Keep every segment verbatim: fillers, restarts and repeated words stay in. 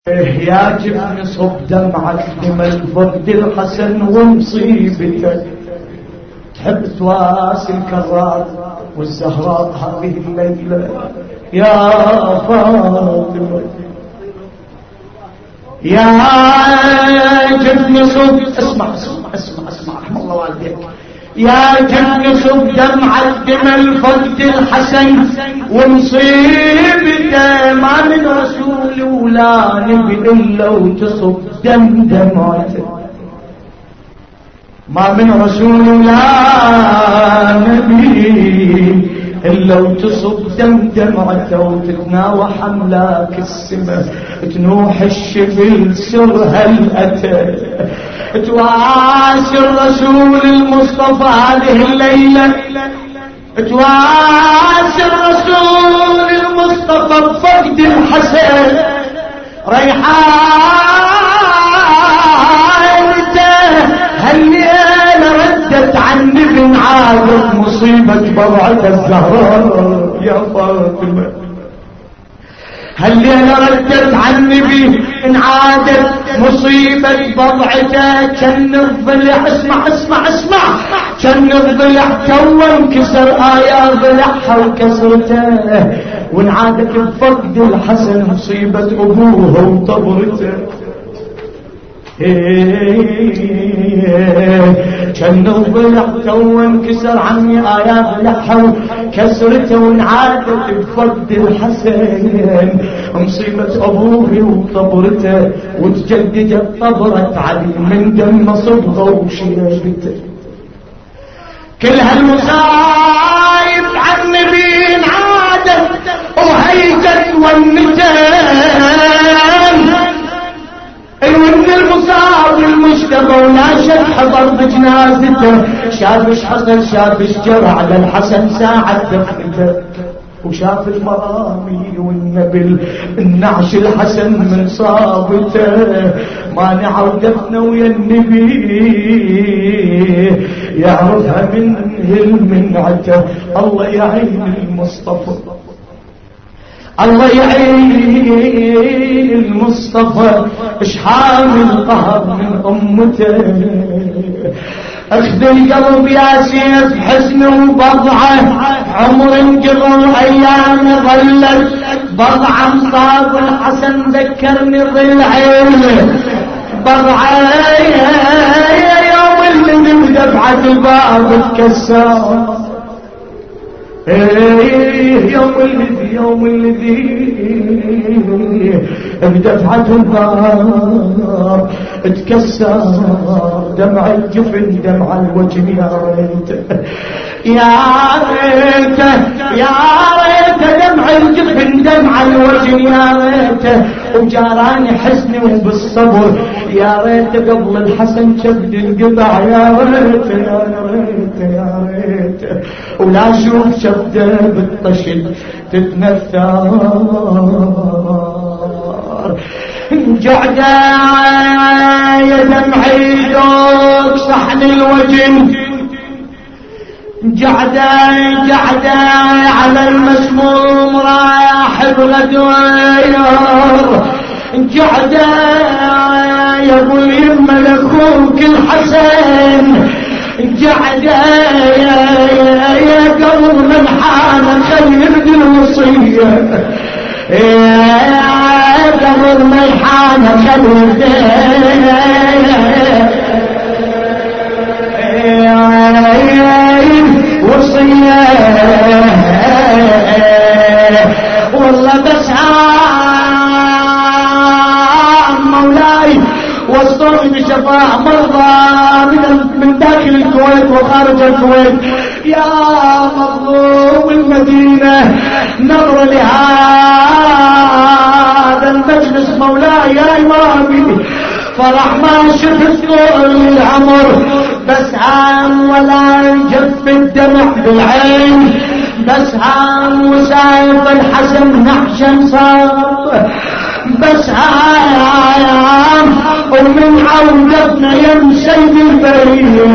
يا جفن صب دمعة جمل فقد الحسن ومصيبته، تحب تواسي الكرار والزهراء هذه الليلة يا فاطمة. يا جفن صب اسمع اسمع اسمع اسمع رحم الله والديك. يا جفن صب دمعة جمل فقد الحسن ومصيبته، ما من رسول ولا نبي إلا وتصب دم دمعته، ما من رسول ولا نبي إلا وتصب دم دمعته، وتتناوح أملاك السماء تنوح الشبل سر هل أتى، تواسي الرسول المصطفى هذه الليلة، تواسي الرسول المصطفى بفقد الحسن ريحانته، هالليلة ردت عن ابن عادت مصيبة بضعة الزهراء يا فاطمة، هالليلة ردت عن النبي ان عادت مصيبة بضعته، كان الضلع اسمع اسمع اسمع كان الضلع تو انكسر آيات ضلعها وكسرته، وانعادت بفقد الحسن مصيبة ابوها وطبرته، كان الضلع تو انكسر عني آيات ضلعها وكسرته، وانعادت بفقد الحسن مصيبة أبوه وطبرته، وتجددت طبرة علي من دم صبغه وشيبته، كل هالمصايب عن نبي عادت وهيجت والنتان، الون المصاب والمشتبه ولا شك حضر بجنازته، شافش حصل شافش جرى على الحسن ساعة دفنته، وشاف المرامي والنبل النعش الحسن من صابته، مانع ودفنه ويا النبي يعرفها من المنعته، الله يعين المصطفى الله يعين المصطفى، اش حامل قهر من امته، اخذ القلب يا سيف حزن وبضعه، عمر انقضوا ايام ظلت بضعه، مصاب الحسن ذكرني ضلعين بضعه، يوم اللي بدفعه الباب تكسر، يوم الذي يوم الذي بدفعة الباب تكسر، دمع الجفن دمع الوجه يا ريت يا ريت يا ريت دمع الجفن دمع الوجه يا ريت، وجاراني حزني وبالصبر يا ريت قبل الحسن كبد القطع يا ريت يا ريت يا ريت، ولا اشوف شبده بالطشد تتنثر، جعده يا دمعي دوق صحن الوجه، جعده جعده على المسموم راح بغدوير، جعده يا ابو اليمه لاخوك الحسن، جعده يا يا قلب من حاله خير الوصيه، يا قلب من حاله خير وصيه، والله بس مولاي وصلني بشفاعة مرضى من من داخل الكويت وخارج الكويت، يا مظلوم المدينة نظر لهذا المجلس مولاي يا إمامي، فرح ما شفت طول العمر، بس عام ولا جف الدمع بالعين، بس عام وسايف الحسن نحشا صار، بس عام ومن عودتنا يم سيد البرية،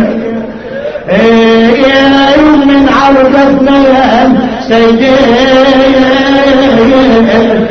ومن عودتنا يم سيد